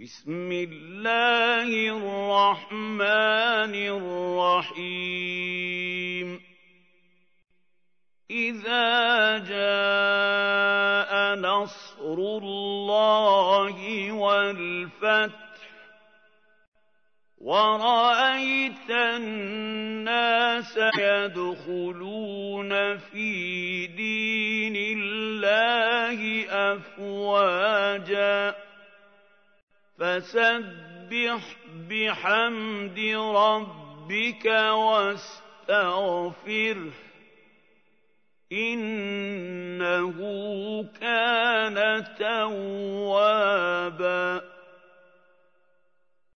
بسم الله الرحمن الرحيم إذا جاء نصر الله والفتح ورأيت الناس يدخلون في دين الله أفواجا فسبح بحمد ربك واستغفره إنه كان توابا